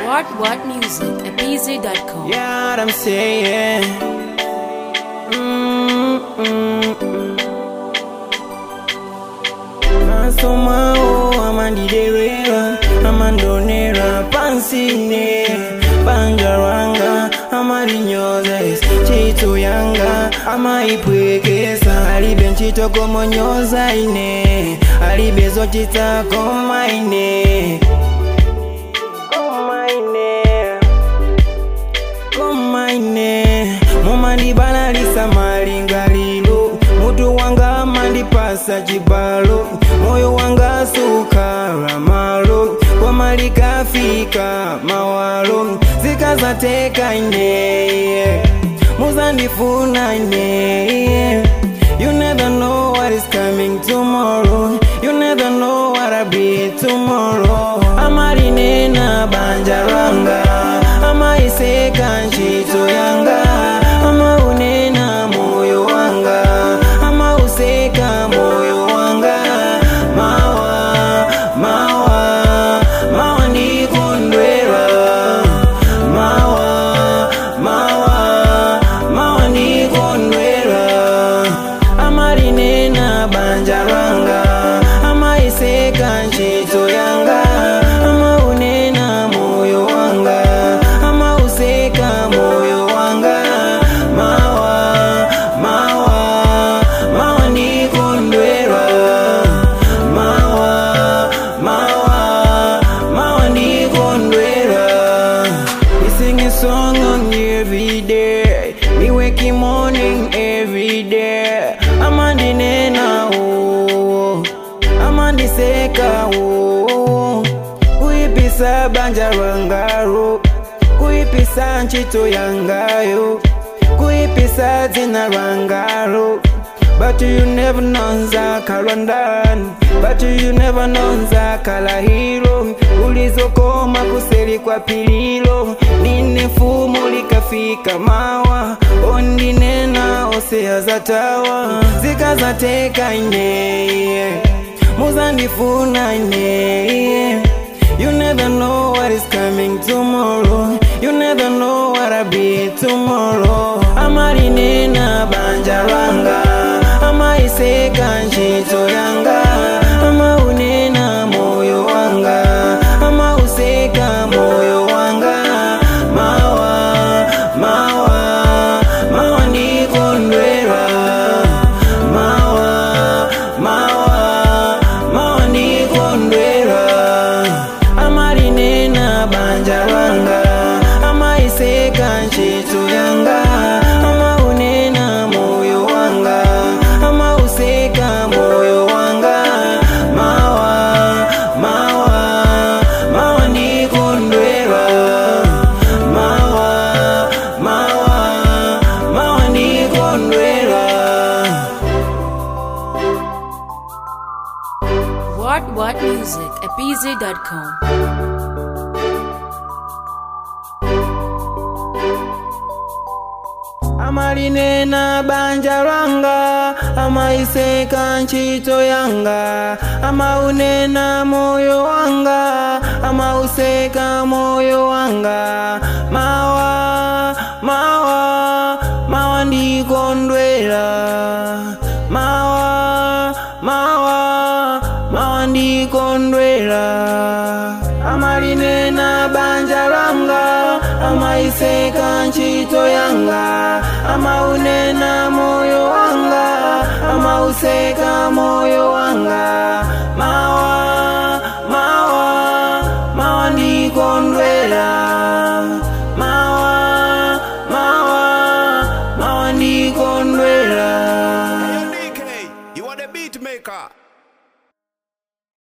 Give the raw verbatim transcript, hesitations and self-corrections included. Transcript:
What What Music at B Z dot com. Yeah, what I'm saying. Mm-mm-mm. Masomao amandiderera amandonera pansine banjaranga amarinyoza chito yanga amaipwekesa alibe nchito komonyoza ine alibe zochita komaine Mumandi banalisa malingalilo mutu wanga mandipasa chibalo moyo wanga sukara malo kwa malika fika mawalo zikaza teka ine muzandifuna ine. You never know what is coming tomorrow. You never know what I'll be tomorrow. Amarine na banjaranga ama iseka nchito yanga ama unena moyo wanga ama useka moyo wanga mawa mawa mawa ni kondwera mawa mawa mawa ni kondwera amarine na banjaranga ama iseka nchito yanga ama unena moyo wanga ama useka moyo wanga mawa mawa mawa ni kondwera mawa mawa mawa ni kondwera. We sing a song on you every day, we wake in morning every day. Amandine na o amandiseka o kuipisa banjarangaro kuipisa nchito yangayo kuipisa zina rangaro. But you never know Zakarandan, but you never know Zakalahiro. Ulizokoma kuseli kwa pililo nine fumu likafika mawa ondine na osea zatawa zikaza teka ine muzandifuna ine. You never know what is coming tomorrow. You never know what I'll be tomorrow. Amarine na banjaranga ama iseka nchito yanga ama unena moyo wanga ama useka moyo wanga mawa mawa mawa ni kondwera mawa mawa mawa ni kondwera amarine na banjaranga ama iseka nchito yanga ama unena moyo wanga ama useka moyo wanga mawa mawa mawa ni kondwera mawa mawa mawa ni kondwera. What What Music at B Z dot com. Amarine na banjaranga ama iseka nchito yanga ama unena moyo wanga ama useka moyo wanga mawa mawa mawa ndi kondwera mawa mawa mawa ndi kondwera amarine na banjaranga ama iseka nchito yanga ama unena moyo wanga ama useka moyo wanga mawa